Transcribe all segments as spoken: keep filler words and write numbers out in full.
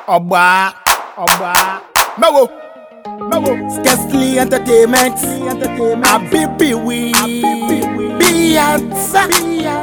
Oba, Oba, Mewo, Mewo, Scarcely Entertainment, Entertainment, a baby we, Beyonce,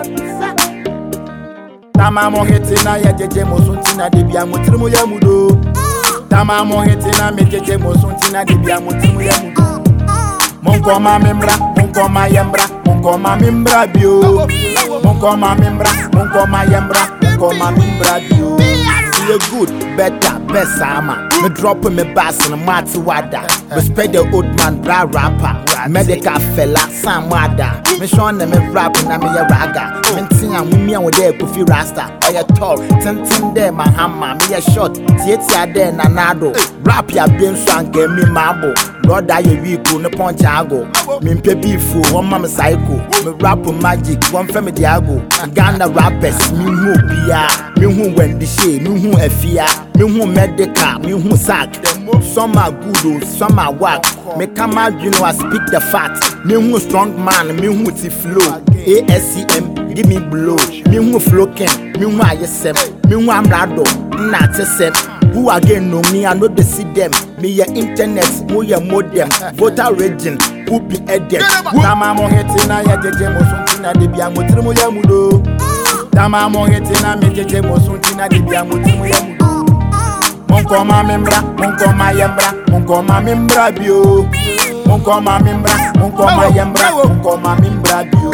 Tama mo hetina ya jeje mo suntina de bia mo trimu ya mudo. Tama mo hetina me jeje mo suntina de bia mo trimu ya mudo. Monko ma membra, monko ma yembra, monko ma membra bio. Monko ma membra, monko ma yembra, monko ma membra bio. You good, better, best ama. Me drop me bass and mati wada. Respect the old man, bra rapper. Medical fella, Sam Wada. Me show them me rap and I'm a raga. Me ting and me and with there Kofi Rasta. I a tall, ten ten there my hammer. Me a short, tietia there nanado. Rap ya bien swan get me marble. Lord die a week, no punch ago. Me pe beefo, one mama psycho. Me rap with magic, one family diago. Ghana rappers, me who bia. Me who when the shade, me who efia. Me who medical, me who sack. Some are good, some are whack. Me come out, you know I speak the fact. Me who strong man, me who ti flow. A S C M, give me blow. Me who floken, me who I yesem. Me who I'm rado, not a sem. Who again know me, I know they see them. Me your internet, mo your modem. Voter region, who be edem. Tama mo hetina ya jeje mo suntina de bia mo trimu ya mudo. Tama mo hetina me jeje mo suntina de bia mo trimu ya mudo. Monko ma membra, monko ma yembra, monko ma membra bio. Monko ma membra, monko ma yembra, monko ma membra bio.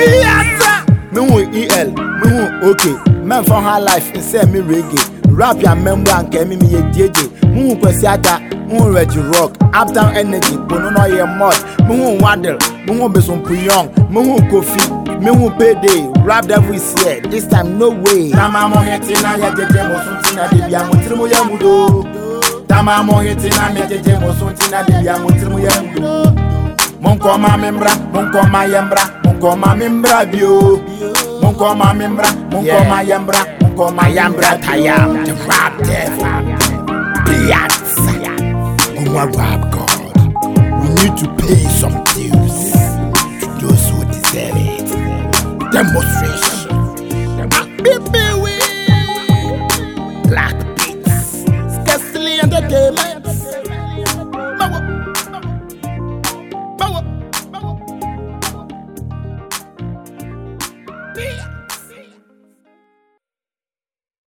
Me who E L, me who okay. Men for her life inside me reggae. Rap ya member and kemi me ye J J. Me who kwesiata, me who Reggie Rock. Uptown Energy, bono no ye mod. Me who Waddle, me who Beson Puyong, me who Kofi, me who Payday. Rap devil is here, this time no way. Tama mo hetina ya jeje mo suntina de bia mo trimu ya mudo. Tama mo hetina me jeje mo suntina de bia mo trimu ya mudo. Monko ma membra, monko ma yembra, monko ma membra bio. Monko ma membra, monko ma yembra, monko ma yembra tayam. The rap devil, Beyonce, Guma rap god. We need to pay some dues to those who deserve it. Demonstrate.